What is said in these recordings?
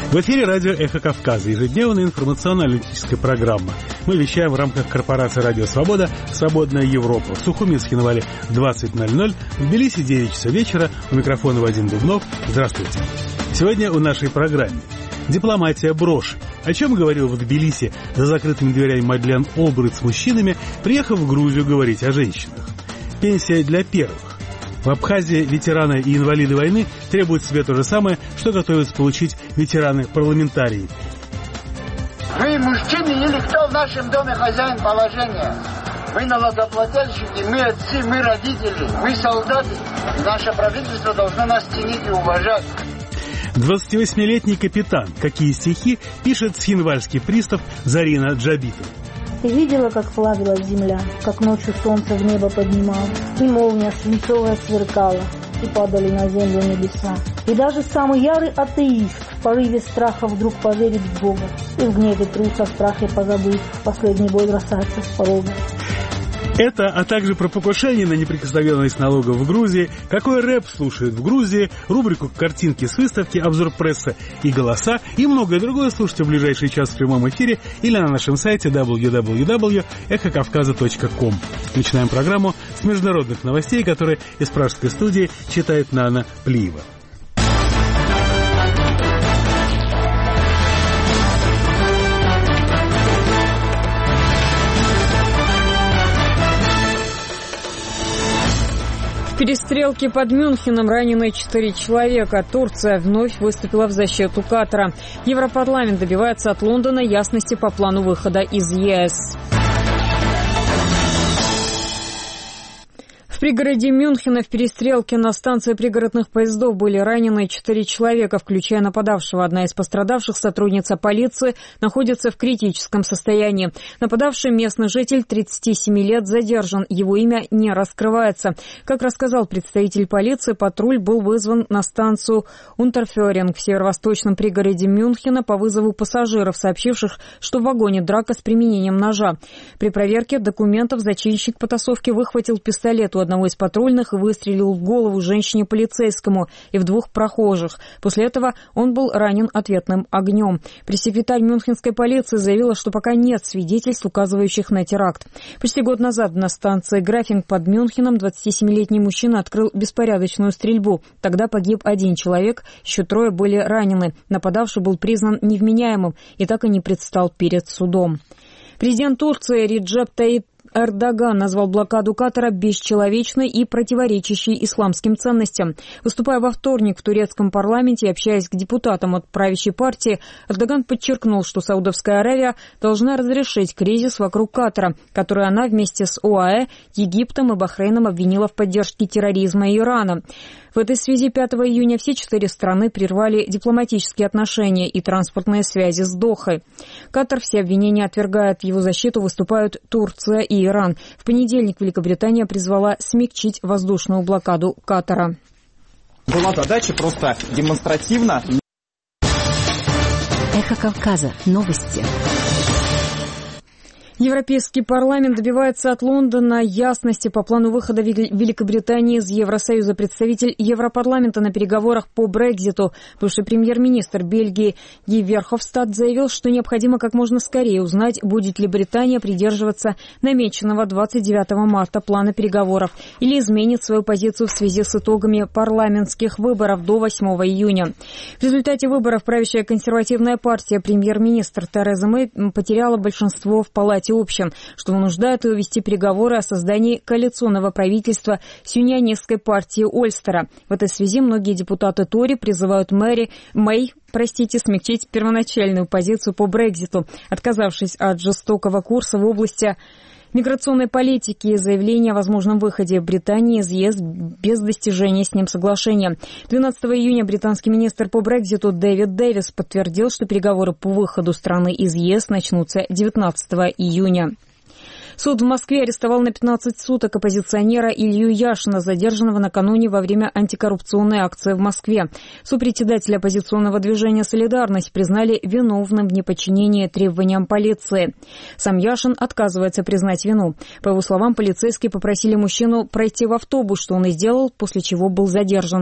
В эфире радио «Эхо Кавказа», ежедневная информационно-аналитическая программа. Мы вещаем в рамках корпорации «Радио Свобода» «Свободная Европа». В Сухуминске на Вале 20:00, в Тбилиси 9 часов вечера. У микрофона Вадим Дубнов. Здравствуйте. Сегодня в нашей программе дипломатия броши. О чем говорил в Тбилиси за закрытыми дверями Мадлен Олбрайт с мужчинами, приехав в Грузию говорить о женщинах. Пенсия для первых. В Абхазии ветераны и инвалиды войны требуют себе то же самое, что готовятся получить ветераны-парламентарии. Вы мужчины или кто в нашем доме хозяин положения? Мы налогоплательщики, мы отцы, мы родители, мы солдаты. Наше правительство должно нас ценить и уважать. 28-летний капитан. Какие стихи пишет схинвальский пристав Зарина Джабитова. Ты видела, как плавилась земля, как ночью солнце в небо поднималось, и молния свинцовая сверкала, и падали на землю небеса. И даже самый ярый атеист в порыве страха вдруг поверит в Бога, и в гневе труса, в страхе позабыв, в последний бой бросаться с порога. Это, а также про покушение на неприкосновенность налогов в Грузии, какой рэп слушают в Грузии, рубрику «Картинки с выставки», обзор прессы и голоса и многое другое слушайте в ближайший час в прямом эфире или на нашем сайте www.эхокавказа.ком. Начинаем программу с международных новостей, которые из пражской студии читает Нана Плиева. В перестрелке под Мюнхеном ранены 4 человека. Турция вновь выступила в защиту Катара. Европарламент добивается от Лондона ясности по плану выхода из ЕС. В пригороде Мюнхена в перестрелке на станции пригородных поездов были ранены 4 человека, включая нападавшего. Одна из пострадавших, сотрудница полиции, находится в критическом состоянии. Нападавший местный житель 37 лет задержан. Его имя не раскрывается. Как рассказал представитель полиции, патруль был вызван на станцию Унтерферинг в северо-восточном пригороде Мюнхена по вызову пассажиров, сообщивших, что в вагоне драка с применением ножа. При проверке документов зачинщик потасовки выхватил пистолет у одного из патрульных и выстрелил в голову женщине-полицейскому и в 2 прохожих. После этого он был ранен ответным огнем. Пресс-секретарь мюнхенской полиции заявила, что пока нет свидетельств, указывающих на теракт. Почти год назад на станции Графинг под Мюнхеном 27-летний мужчина открыл беспорядочную стрельбу. Тогда погиб 1 человек, еще 3 были ранены. Нападавший был признан невменяемым и так и не предстал перед судом. Президент Турции Реджеп Таyyip Эрдоган назвал блокаду Катара бесчеловечной и противоречащей исламским ценностям. Выступая во вторник в турецком парламенте и общаясь к депутатам от правящей партии, Эрдоган подчеркнул, что Саудовская Аравия должна разрешить кризис вокруг Катара, который она вместе с ОАЭ, Египтом и Бахрейном обвинила в поддержке терроризма и Ирана. В этой связи 5 июня все 4 страны прервали дипломатические отношения и транспортные связи с Дохой. Катар все обвинения отвергает, в его защиту выступают Турция и Иран. В понедельник Великобритания призвала смягчить воздушную блокаду Катара. Была задача просто демонстративно. Эхо Кавказа. Новости. Европейский парламент добивается от Лондона ясности по плану выхода Великобритании из Евросоюза. Представитель Европарламента на переговорах по Брекситу, бывший премьер-министр Бельгии Ги Верховстад, заявил, что необходимо как можно скорее узнать, будет ли Британия придерживаться намеченного 29 марта плана переговоров или изменит свою позицию в связи с итогами парламентских выборов до 8 июня. В результате выборов правящая консервативная партия премьер-министр Тереза Мэй потеряла большинство в Палате общем, что вынуждает ее вести переговоры о создании коалиционного правительства с юнионистской партией Ольстера. В этой связи многие депутаты Тори призывают Мэй смягчить первоначальную позицию по Брекситу, отказавшись от жестокого курса в области миграционной политики и заявление о возможном выходе Британии из ЕС без достижения с ним соглашения. 12 июня британский министр по Брекситу Дэвид Дэвис подтвердил, что переговоры по выходу страны из ЕС начнутся 19 июня. Суд в Москве арестовал на 15 суток оппозиционера Илью Яшина, задержанного накануне во время антикоррупционной акции в Москве. Сопредседателя оппозиционного движения «Солидарность» признали виновным в неподчинении требованиям полиции. Сам Яшин отказывается признать вину. По его словам, полицейские попросили мужчину пройти в автобус, что он и сделал, после чего был задержан.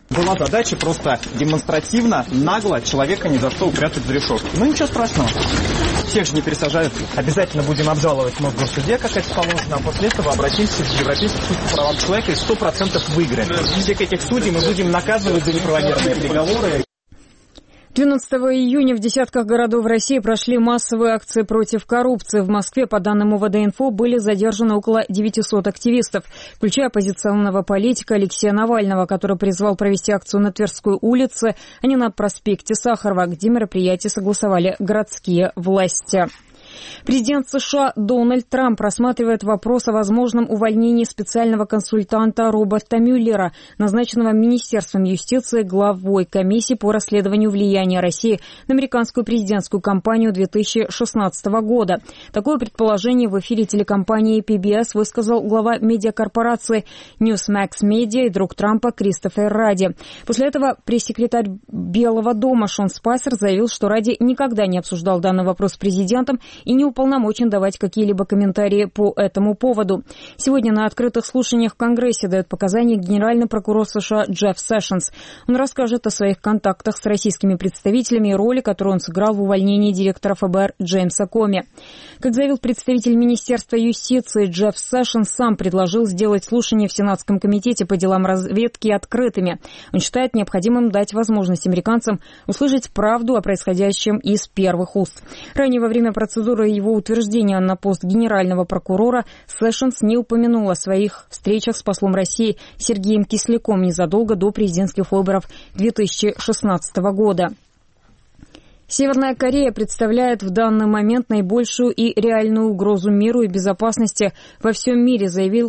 Была задача просто демонстративно, нагло человека ни за что упрятать за решетку. Ну ничего страшного. Всех же не пересажают. Обязательно будем обжаловать в Мосгорсуде, как это положено, а после этого обратимся в Европейский суд по правам человека и 100% выиграем. Всех этих судей мы будем наказывать за неправомерные переговоры. 12 июня в десятках городов России прошли массовые акции против коррупции. В Москве, по данным УВД-Инфо, были задержаны около 900 активистов, включая оппозиционного политика Алексея Навального, который призвал провести акцию на Тверской улице, а не на проспекте Сахарова, где мероприятие согласовали городские власти. Президент США Дональд Трамп рассматривает вопрос о возможном увольнении специального консультанта Роберта Мюллера, назначенного Министерством юстиции главой комиссии по расследованию влияния России на американскую президентскую кампанию 2016 года. Такое предположение в эфире телекомпании PBS высказал глава медиакорпорации Newsmax Media и друг Трампа Кристофер Ради. После этого пресс-секретарь Белого дома Шон Спайсер заявил, что Ради никогда не обсуждал данный вопрос с президентом и не уполномочен давать какие-либо комментарии по этому поводу. Сегодня на открытых слушаниях в Конгрессе дает показания генеральный прокурор США Джефф Сэшенс. Он расскажет о своих контактах с российскими представителями и роли, которую он сыграл в увольнении директора ФБР Джеймса Коми. Как заявил представитель Министерства юстиции, Джефф Сэшенс сам предложил сделать слушания в Сенатском комитете по делам разведки открытыми. Он считает необходимым дать возможность американцам услышать правду о происходящем из первых уст. Ранее во время процедуры его утверждения на пост генерального прокурора Сэшенс не упомянул о своих встречах с послом России Сергеем Кисляком незадолго до президентских выборов 2016 года. Северная Корея представляет в данный момент наибольшую и реальную угрозу миру и безопасности во всем мире, заявил